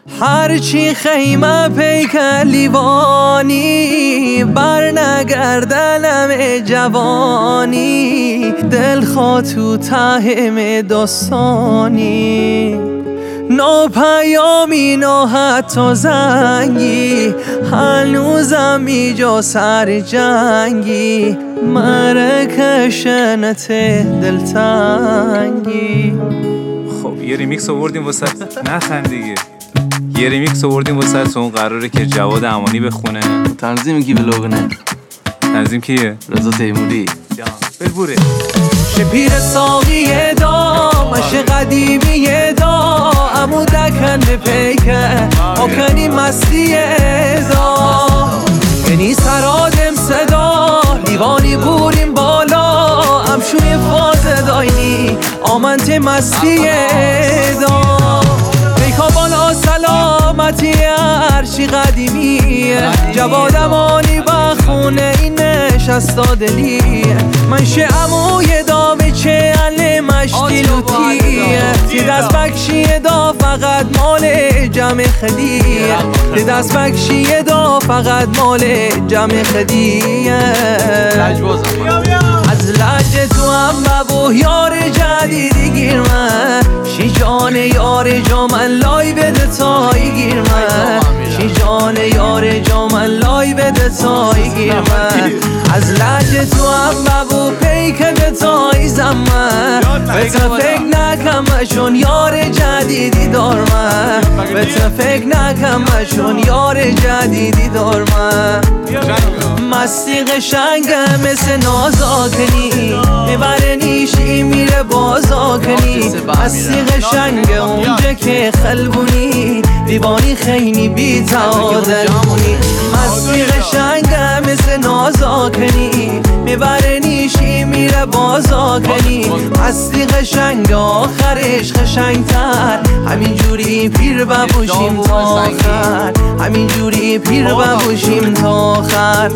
هرچی خیمه پیکر لیوانی بر نگردنم جوانی دل خواه تو تهم داستانی نو پیامی نو حتی زنگی هنوزم ایجا سر جنگی مرکشنت دلتنگی. خب یه ریمیکس آوردیم واسه نخند دیگه. یه ریمیکس آوردیم واسه اون قراره که جواد امانی بخونه. تنظیم کی بلوگنه؟ تنظیم کیه؟ رضا تیموری. بلبوره شپیر ساقی دا مش قدیمی دا امو دکن به پیکه آکنی مستی دا یعنی سرادم صدا لیوانی بوریم بالا امشوی فاز داینی آمنت مستی دا پیکا بالا سلامتی هرچی قدیمیه جواد امانی بخونه این نشستا دلیه منشه اموی دا بچه علی مشتی لوتیه تی دست بکشیه دا فقط مال جمع خدیه تی دست بکشیه دا فقط مال جمع خدیه از لحج تو هم ببو یار جدیدی گیر من شی جان یار جا من لای بده تایی گیر من شی جان یار جا من لای بده تایی گیر من از لحج تو هم ببو پیکه تایی زمن به تا فکر نکمشون یار جدیدی دار من به تا فکر نکمشون یار جدیدی دار من مستی قشنگه مثل نازاکنی میبره نیشی میره بازاکنی مستی قشنگه اونجا که خلبونی دیوانی خیلی بی تعادلونی مستی قشنگه مثل نازاکنی میبره نیشی میره بازاکنی مستی قشنگه آخرش قشنگتر همینجوری پیر ببوشیم تا آخر همینجوری پیر ببوشیم تا آخر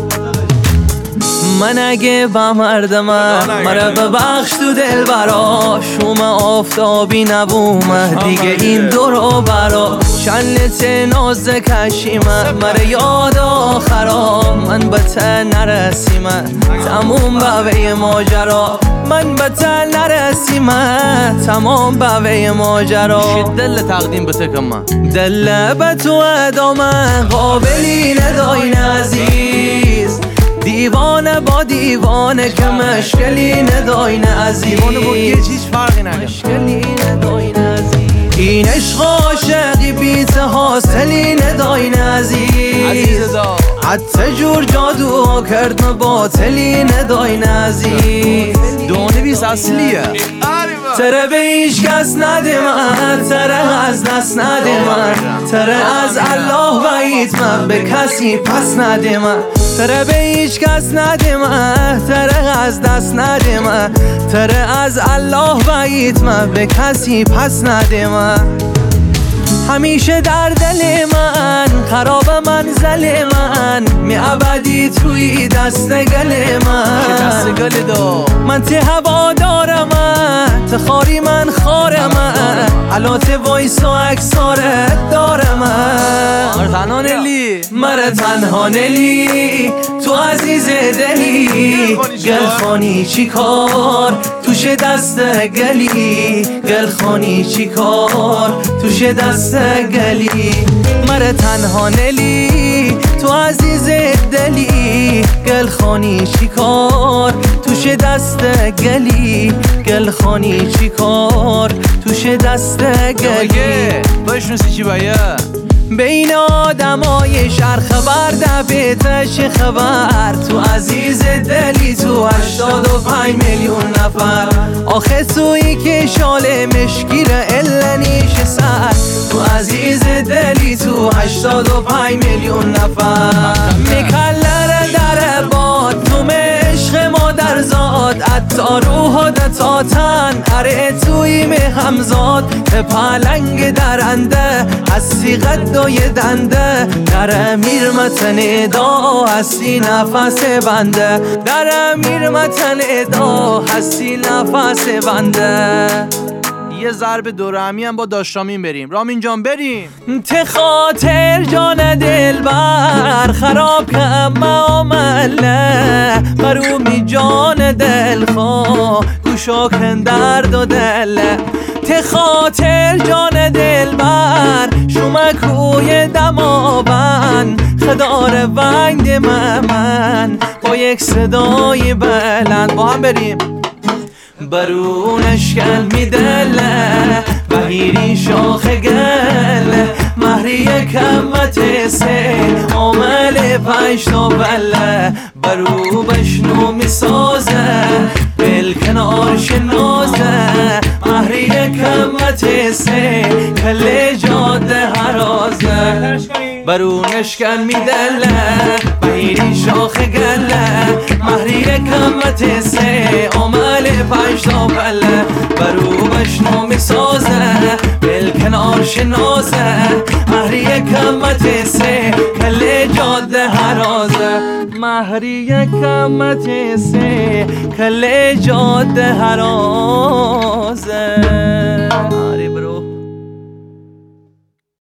من اگه بمردم مرا ببخش تو دل برا شوم آفتابی نبومه دیگه این دورو برا شنت ناز کشیم مرا یاد آخرا من به ته نرسیم تموم بوه ماجرا من به ته نرسیم تمام بوه ماجرا دل تقدیم به تکم دل به تو ادامه قابلی نداین عزیز دیوانه با دیوانه که مشکلی نداین عزیز دیوانه با یه چیز فرقی نداره مشکلی نداین عزیز این عشق عاشقی بیت حاصلی نداین عزیز حتی جور جادو کرد باطلی نداین عزیز دونه بیس اصلیه تره به هیچ کس نده من تره از دست نده من تره از الله وعید من به کسی پس نده من تره به هیچ کس نده من تره از دست نده من تره از الله وعید من به کسی پس نده من همیشه در دل من خراب منزل من می ابدی توی دست گل من دست گل دا من ته هوا دارم ته خاری من خارم علات وایس و اکسارت دارم مره تنها نلی تو عزیز دلی گل خانی چی کار توش دست گلی گل خانی چی کار توش دست گلی مره تنها نلی تو عزیز دلی گل خانی چی کار توش دست گلی گل خانی چی کار توش دست گلی بشنوسی چی باید بین آدمای شهر خبر دبیته چه خبر تو عزیز دلی تو 85 میلیون نفر آخه تویی که شال مشکیره الانیش سر تو عزیز دلی تو 85 میلیون نفر میکلره در باد تو عشق مادر زاد عطا روح و دتا تن اره توی همزاد پلنگ درنده هستی قدای دنده در امیر متن دا هستی نفس بنده در امیر متن دا هستی نفس بنده یه ضرب دورهمی هم با داشتامین بریم. رامین جان بریم. ته خاطر جان دلبر خراب کم معامله برومی جان دلخواه گوشا کن درد و دله ته خاطر جان دلبر شمکوی دماون خدار ونگ من با یک صدای بلند با هم بریم برونش گل میدله بهیری شاخ گل مهری کمت سه عامل پنج تا بله برو بشنو میسازه بل کنار شنازه مهری کمت سه کل جاده هرازه برونش گل میدله بهیری شاخ گله مهری کمت سه عامل پنج تا بله برو بشنو میسازه بل کنار شنازه مهری کمت سه کل جاده هرازه مهری کمت سه کل جاده هرازه